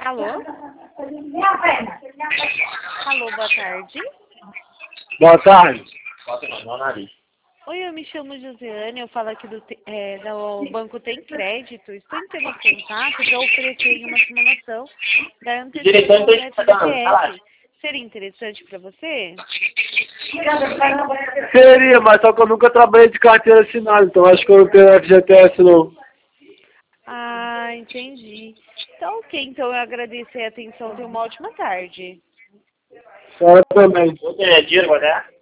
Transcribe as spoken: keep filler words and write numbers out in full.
Alô? Alô, boa tarde. Boa tarde. Oi, eu me chamo Josiane, eu falo aqui do, é, do Banco Tem Crédito. Estou entrando em contato para oferecer uma simulação da antecipação do C P F. Seria interessante para você? Seria, mas só que eu nunca trabalhei de carteira assinada, então acho que eu não tenho F G T S não. Ah, entendi. Então, ok, então eu agradeço a atenção e uma ótima tarde. Senhora também. Você é dinheiro,